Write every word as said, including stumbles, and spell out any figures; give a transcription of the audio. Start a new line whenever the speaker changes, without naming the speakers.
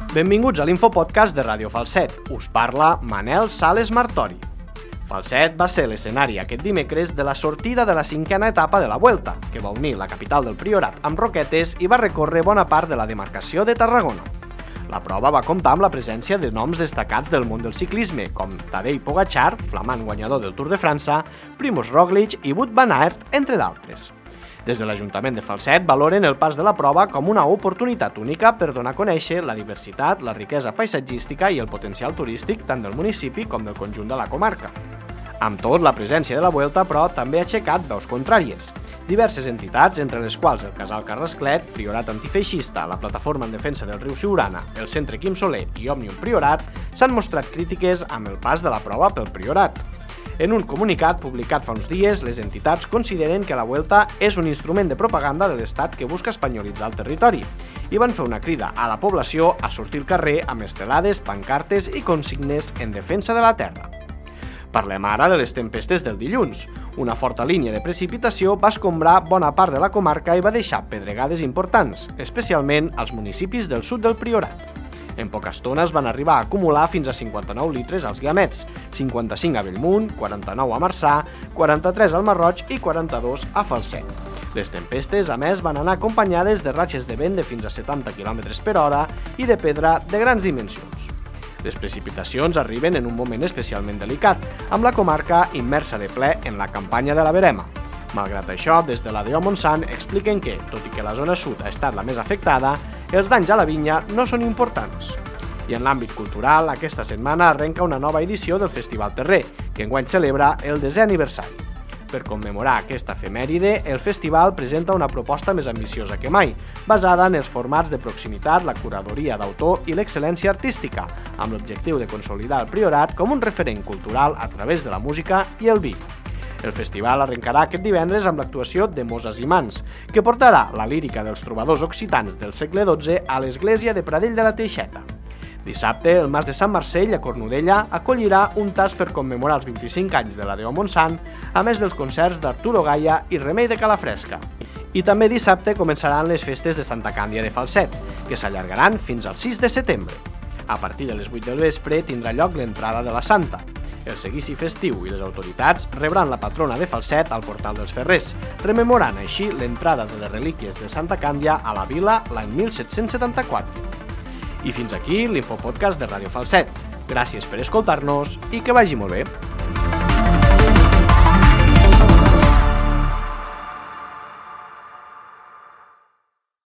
Benvinguts a l'Infopodcast de Ràdio Falset. Us parla Manel Sales Martori. Falset va ser l'escenari aquest dimecres de la sortida de la cinquena etapa de la Vuelta, que va unir la capital del Priorat amb Roquetes i va recórrer bona part de la demarcació de Tarragona. La prova va comptar amb la presència de noms destacats del món del ciclisme, com Tadej Pogačar, flamant guanyador del Tour de França, Primož Roglič i Wout van Aert, entre d'altres. Des de l'Ajuntament de Falset valoren el pas de la prova com una oportunitat única per donar a conèixer la diversitat, la riquesa paisatgística i el potencial turístic tant del municipi com del conjunt de la comarca. Amb tot, la presència de la Vuelta, però, també ha aixecat veus contràries. Diverses entitats, entre les quals el Casal Carrasclet, Priorat Antifeixista, la Plataforma en Defensa del Riu Siurana, el Centre Quim Soler i Òmnium Priorat, s'han mostrat crítiques amb el pas de la prova pel Priorat. En un comunicat publicat fa uns dies, les entitats consideren que la Vuelta és un instrument de propaganda de l'Estat que busca espanyolitzar el territori i van fer una crida a la població a sortir al carrer amb estelades, pancartes i consignes en defensa de la terra. Parlem ara de les tempestes del dilluns. Una forta línia de precipitació va escombrar bona part de la comarca i va deixar pedregades importants, especialment als municipis del sud del Priorat. En poca estona es van arribar a acumular fins a cinquanta-nou litres als Guiamets, cinquanta-cinc a Bellmunt, quaranta-nou a Marçà, quaranta-tres al Masroig i quaranta-dos a Falset. Les tempestes, a més, van anar acompanyades de ratxes de vent de fins a setanta quilòmetres per hora i de pedra de grans dimensions. Les precipitacions arriben en un moment especialment delicat, amb la comarca immersa de ple en la campanya de la verema. Malgrat això, des de la D O Montsant expliquen que, tot i que la zona sud ha estat la més afectada, els danys a la vinya no són importants. I en l'àmbit cultural, aquesta setmana arrenca una nova edició del Festival Terrer, que enguany celebra el desè aniversari. Per commemorar aquesta efemèride, el festival presenta una proposta més ambiciosa que mai, basada en els formats de proximitat, la curadoria d'autor i l'excel·lència artística, amb l'objectiu de consolidar el Priorat com un referent cultural a través de la música i el vi. El festival arrencarà aquest divendres amb l'actuació de Moses i Mans, que portarà la lírica dels trobadors occitans del segle dotze a l'església de Pradell de la Teixeta. Dissabte, el Mas de Sant Marcell, a Cornudella, acollirà un tas per commemorar els vint-i-cinc anys de la D O Montsant, a més dels concerts d'Arturo Gaia i Remei de Calafresca. I també dissabte començaran les festes de Santa Càndia de Falset, que s'allargaran fins al sis de setembre. A partir de les vuit del vespre tindrà lloc l'entrada de la Santa. El seguici festiu i les autoritats rebran la patrona de Falset al Portal dels Ferrers, rememorant així l'entrada de les relíquies de Santa Càndia a la vila l'any mil set-cents setanta-quatre. I fins aquí l'Infopodcast de Ràdio Falset. Gràcies per escoltar-nos i que vagi molt bé.